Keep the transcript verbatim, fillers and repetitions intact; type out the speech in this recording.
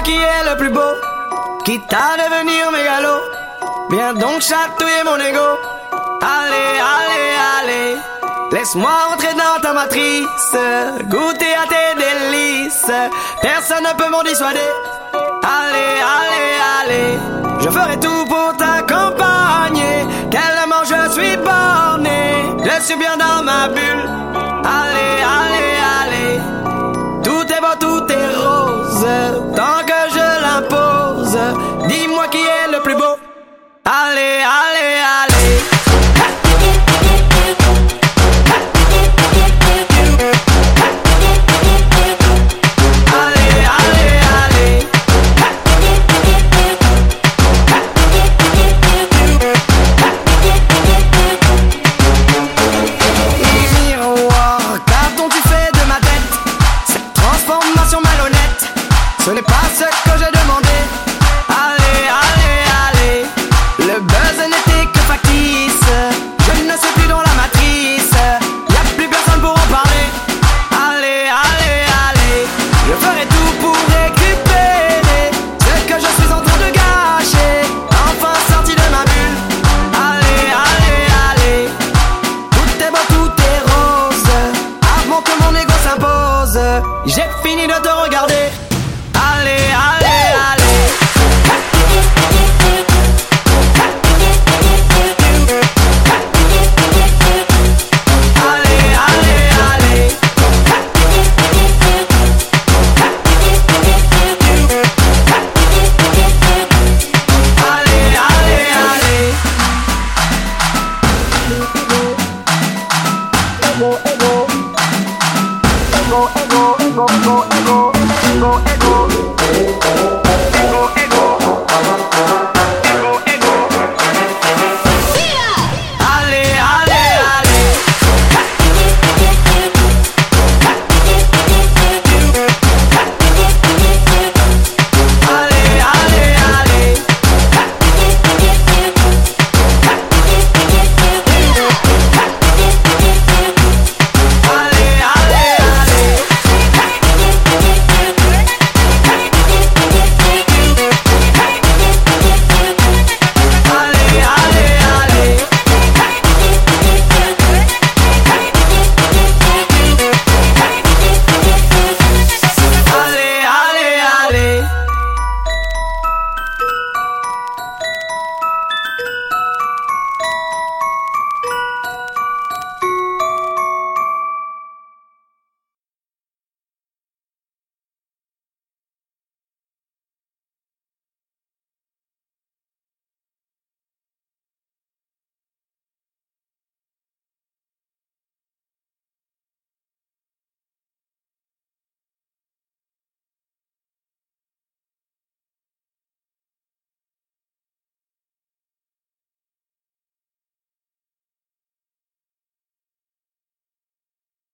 qui est le plus beau, quitte à devenir mégalo. Viens donc chatouiller mon ego. Allez, allez, allez, laisse-moi entrer dans ta matrice, goûter à tes délices. Personne ne peut m'en dissuader. Allez, allez, allez, je ferai tout pour t'accompagner. Tellement je suis borné, je suis bien dans ma bulle. Allez, allez, allez, tout est beau, tout est rose, tant que je l'impose. Dis-moi qui est le plus beau. Allez, allez, allez. Ce n'est pas ce que j'ai demandé. Allez, allez, allez, le buzz n'était que factice. Je ne suis plus dans la matrice, y'a plus personne pour en parler. Allez, allez, allez, je ferai tout pour récupérer ce que je suis en train de gâcher, enfin sorti de ma bulle. Allez, allez, allez, tout est beau, tout est rose, avant que mon ego s'impose. J'ai fini de te regarder. Allez, allez, allez. Allez, allez, allez. Allez, allez, allez. Ego, ego. Ego, ego, ego, ego, ego, ego, ego.